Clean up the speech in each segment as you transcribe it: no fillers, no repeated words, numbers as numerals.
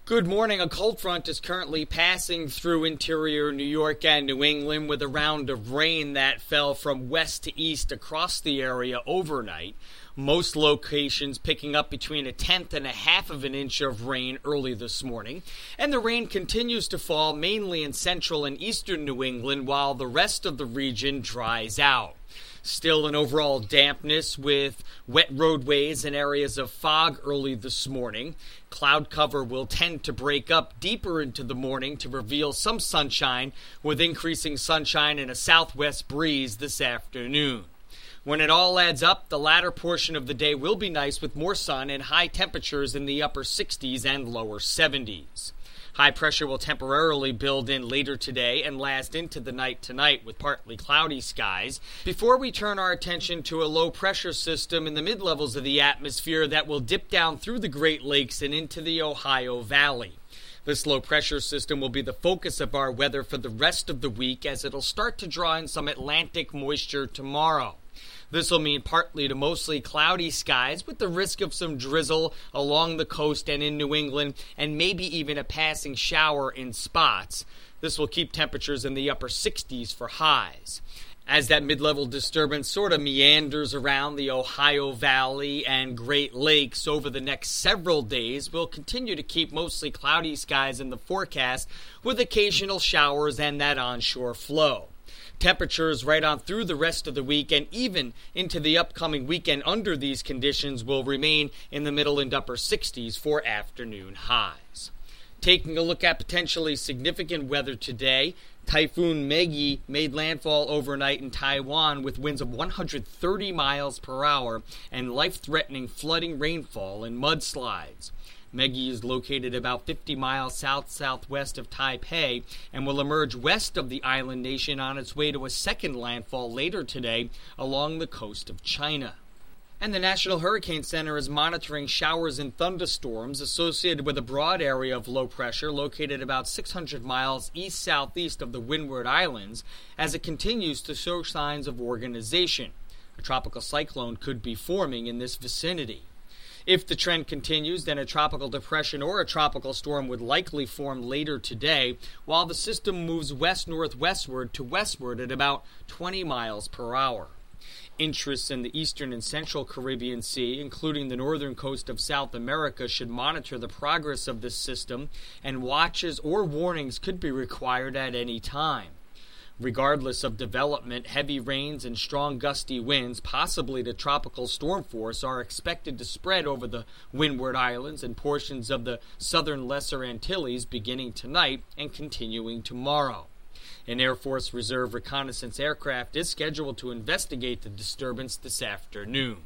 Good morning. A cold front is currently passing through interior New York and New England with a round of rain that fell from west to east across the area overnight. Most locations picking up between 1/10 and 1/2 of an inch of rain early this morning. And the rain continues to fall mainly in central and eastern New England while the rest of the region dries out. Still an overall dampness with wet roadways and areas of fog early this morning. Cloud cover will tend to break up deeper into the morning to reveal some sunshine with increasing sunshine and a southwest breeze this afternoon. When it all adds up, the latter portion of the day will be nice with more sun and high temperatures in the upper 60s and lower 70s. High pressure will temporarily build in later today and last into the night tonight with partly cloudy skies before we turn our attention to a low pressure system in the mid-levels of the atmosphere that will dip down through the Great Lakes and into the Ohio Valley. This low pressure system will be the focus of our weather for the rest of the week as it'll start to draw in some Atlantic moisture tomorrow. This will mean partly to mostly cloudy skies with the risk of some drizzle along the coast and in New England and maybe even a passing shower in spots. This will keep temperatures in the upper 60s for highs. As that mid-level disturbance sort of meanders around the Ohio Valley and Great Lakes over the next several days, we'll continue to keep mostly cloudy skies in the forecast with occasional showers and that onshore flow. Temperatures right on through the rest of the week and even into the upcoming weekend under these conditions will remain in the middle and upper 60s for afternoon highs. Taking a look at potentially significant weather today, Typhoon Megi made landfall overnight in Taiwan with winds of 130 miles per hour and life-threatening flooding rainfall and mudslides. Megi is located about 50 miles south-southwest of Taipei and will emerge west of the island nation on its way to a second landfall later today along the coast of China. And the National Hurricane Center is monitoring showers and thunderstorms associated with a broad area of low pressure located about 600 miles east-southeast of the Windward Islands as it continues to show signs of organization. A tropical cyclone could be forming in this vicinity. If the trend continues, then a tropical depression or a tropical storm would likely form later today, while the system moves west-northwestward to westward at about 20 miles per hour. Interests in the eastern and central Caribbean Sea, including the northern coast of South America, should monitor the progress of this system, and watches or warnings could be required at any time. Regardless of development, heavy rains and strong gusty winds, possibly to tropical storm force, are expected to spread over the Windward Islands and portions of the southern Lesser Antilles beginning tonight and continuing tomorrow. An Air Force Reserve reconnaissance aircraft is scheduled to investigate the disturbance this afternoon.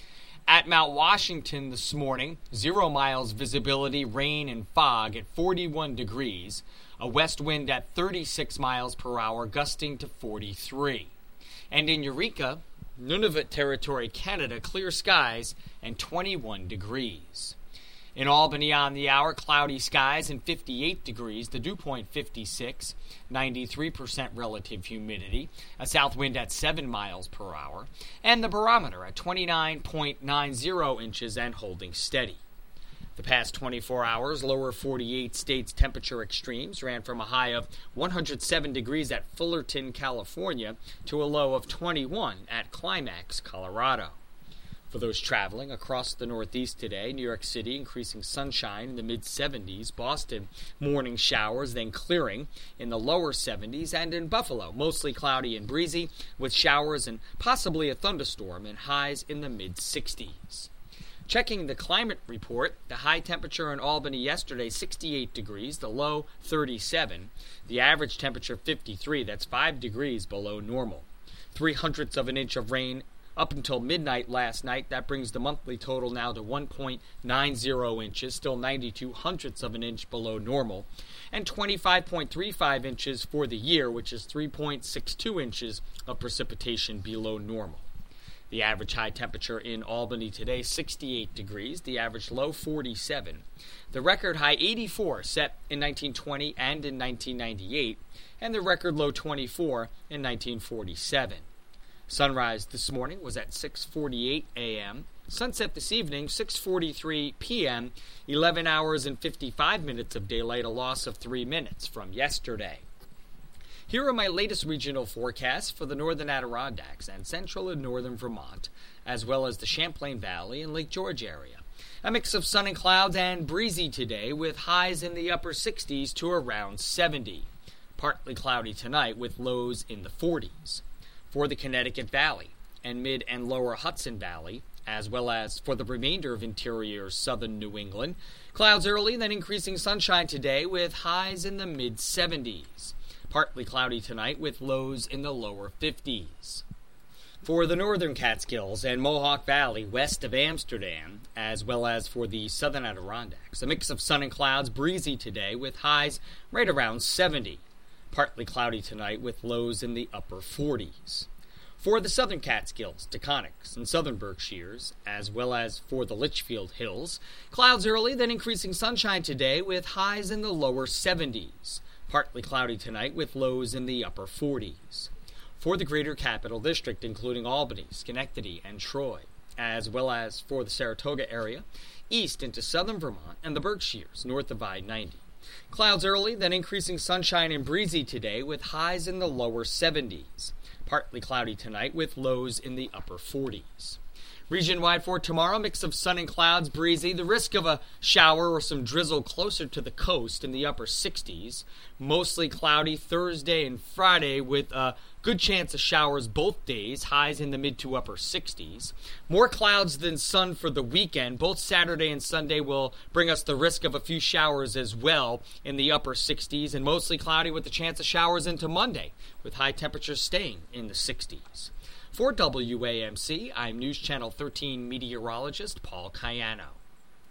At Mount Washington this morning, 0 miles visibility, rain and fog at 41 degrees, a west wind at 36 miles per hour, gusting to 43. And in Eureka, Nunavut Territory, Canada, clear skies and 21 degrees. In Albany on the hour, cloudy skies and 58 degrees, the dew point 56, 93% relative humidity, a south wind at 7 miles per hour, and the barometer at 29.90 inches and holding steady. The past 24 hours, lower 48 states temperature extremes ran from a high of 107 degrees at Fullerton, California, to a low of 21 at Climax, Colorado. For those traveling across the Northeast today, New York City increasing sunshine in the mid-70s, Boston morning showers, then clearing in the lower 70s, and in Buffalo mostly cloudy and breezy with showers and possibly a thunderstorm and highs in the mid-60s. Checking the climate report, the high temperature in Albany yesterday, 68 degrees, the low 37, the average temperature 53, that's 5 degrees below normal. 0.03 of an inch of rain up until midnight last night. That brings the monthly total now to 1.90 inches, still 0.92 of an inch below normal, and 25.35 inches for the year, which is 3.62 inches of precipitation below normal. The average high temperature in Albany today, 68 degrees. The average low, 47. The record high, 84, set in 1920 and in 1998. And the record low, 24, in 1947. Sunrise this morning was at 6:48 a.m. Sunset this evening, 6:43 p.m., 11 hours and 55 minutes of daylight, a loss of 3 minutes from yesterday. Here are my latest regional forecasts for the northern Adirondacks and central and northern Vermont, as well as the Champlain Valley and Lake George area. A mix of sun and clouds and breezy today with highs in the upper 60s to around 70. Partly cloudy tonight with lows in the 40s. For the Connecticut Valley and mid and lower Hudson Valley, as well as for the remainder of interior southern New England, clouds early, then increasing sunshine today with highs in the mid-70s. Partly cloudy tonight with lows in the lower 50s. For the northern Catskills and Mohawk Valley west of Amsterdam, as well as for the southern Adirondacks, a mix of sun and clouds, breezy today with highs right around 70. Partly cloudy tonight with lows in the upper 40s. For the southern Catskills, Taconics, and southern Berkshires, as well as for the Litchfield Hills, clouds early, then increasing sunshine today with highs in the lower 70s. Partly cloudy tonight with lows in the upper 40s. For the greater Capital District, including Albany, Schenectady, and Troy, as well as for the Saratoga area, east into southern Vermont and the Berkshires, north of I-90. Clouds early, then increasing sunshine and breezy today with highs in the lower 70s. Partly cloudy tonight with lows in the upper 40s. Region-wide for tomorrow, mix of sun and clouds, breezy, the risk of a shower or some drizzle closer to the coast in the upper 60s. Mostly cloudy Thursday and Friday with a good chance of showers both days, highs in the mid to upper 60s. More clouds than sun for the weekend. Both Saturday and Sunday will bring us the risk of a few showers as well in the upper 60s, and mostly cloudy with the chance of showers into Monday, with high temperatures staying in the 60s. For WAMC, I'm News Channel 13 meteorologist Paul Cayano.